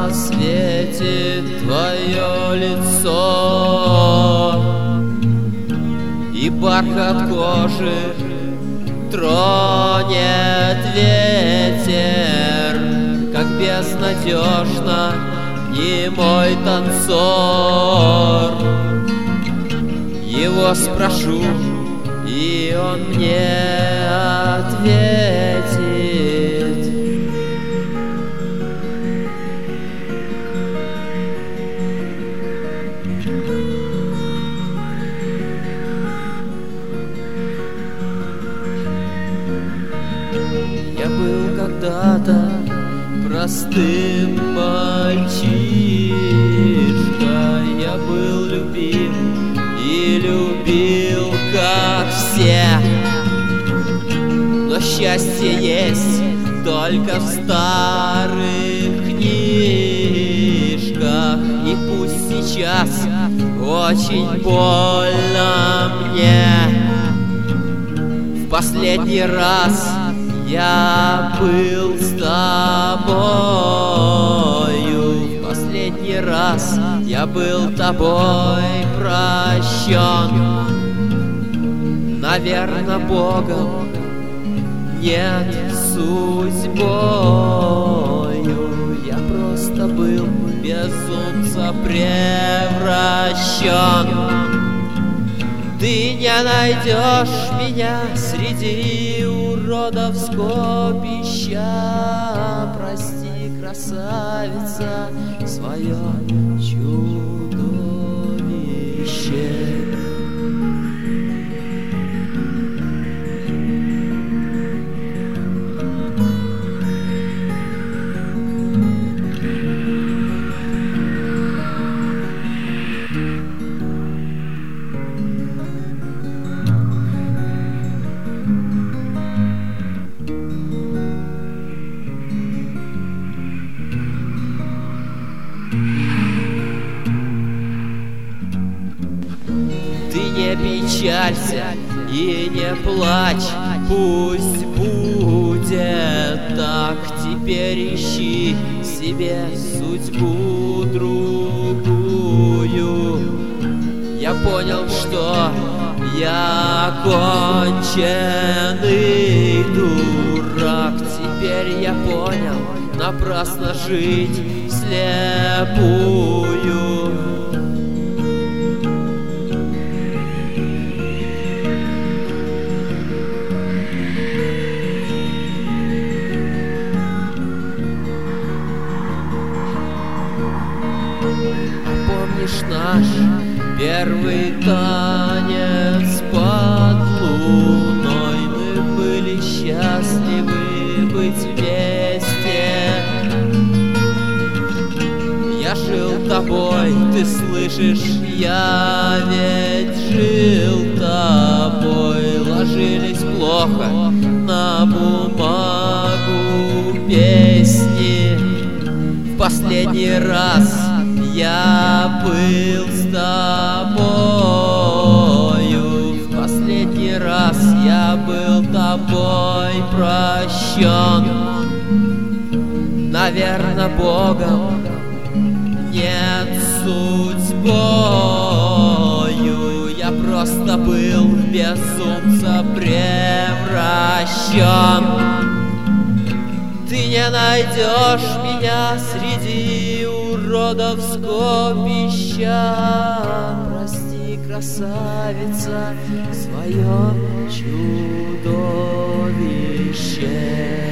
светит твое лицо, и бархат кожи тронет ветер, как безнадежно немой танцор. Его спрошу, и он мне ответит: я был когда-то простым мальчишкой, я был любим и любил, как все. Но счастье есть только в старых книжках, и пусть сейчас очень больно мне. В последний раз я был с тобою, в последний раз я был тобой прощен. Наверно, Богом, нет, судьбою. Я просто был в безумца превращен. Ты не найдешь меня среди уродов скопища. Прости, красавица, свое чудовище. Ты не печалься и не плачь, пусть будет так. Теперь ищи себе судьбу другую. Я понял, что я конченый дурак. Теперь я понял, напрасно жить вслепую. Помнишь наш первый танец под луной? Мы были счастливы быть вместе. Я жил тобой, ты слышишь, я ведь жил тобой. Ложились плохо на бумагу песни. В последний раз я был с тобою, в последний раз я был тобой прощен. Наверно, Богом, нет, судьбою. Я просто был в безумца превращен. Ты не найдешь меня среди уродов скопища. Прости, красавица, свое чудовище.